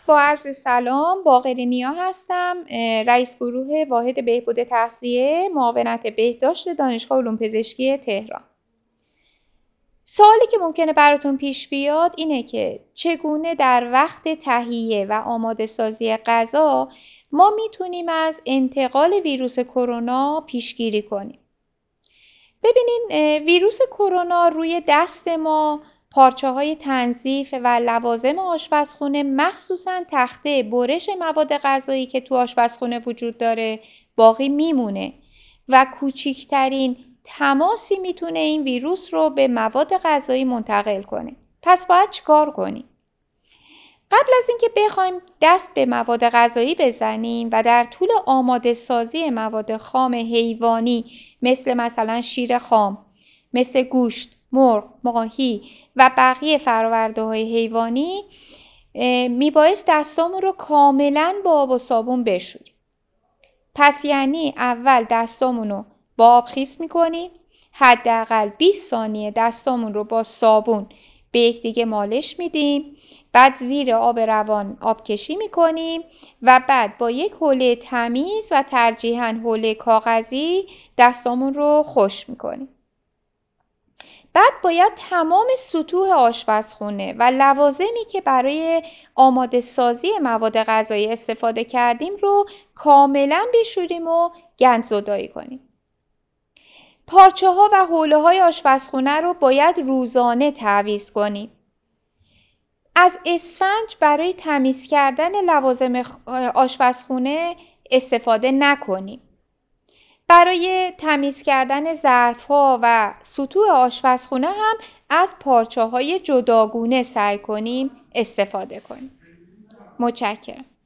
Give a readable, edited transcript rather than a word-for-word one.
با عرض سلام، باقر نیا هستم، رئیس گروه واحد بهبود تغذیه معاونت بهداشت دانشگاه علوم پزشکی تهران. سوالی که ممکنه براتون پیش بیاد اینه که چگونه در وقت تهیه و آماده سازی غذا ما میتونیم از انتقال ویروس کرونا پیشگیری کنیم. ببینین ویروس کرونا روی دست ما پارچه‌های تنظیف و لوازم آشپزخونه مخصوصاً تخته برش مواد غذایی که تو آشپزخونه وجود داره باقی میمونه و کوچکترین تماسی میتونه این ویروس رو به مواد غذایی منتقل کنه. پس باید چیکار کنیم؟ قبل از اینکه بخوایم دست به مواد غذایی بزنیم و در طول آماده سازی مواد خام حیوانی مثلا شیر خام، مثل گوشت، مرغ، ماهی و بقیه فرآورده‌های حیوانی میبایست دستامون رو کاملا با آب و صابون بشوریم. پس یعنی اول دستامون رو با آب خیس میکنیم، حداقل 20 ثانیه دستامون رو با صابون به یکدیگه مالش میدیم، بعد زیر آب روان آب کشی میکنیم و بعد با یک حوله تمیز و ترجیحاً حوله کاغذی دستامون رو خشک میکنیم. بعد باید تمام سطوح آشپزخونه و لوازمی که برای آماده سازی مواد غذایی استفاده کردیم رو کاملا بشوریم و گندزدایی کنیم. پارچه ها و حوله های آشپزخونه رو باید روزانه تعویض کنیم. از اسفنج برای تمیز کردن لوازم آشپزخونه استفاده نکنیم. برای تمیز کردن ظرف‌ها و سطوح آشپزخونه هم از پارچه‌های جداگونه سعی کنیم استفاده کنیم. متشکرم.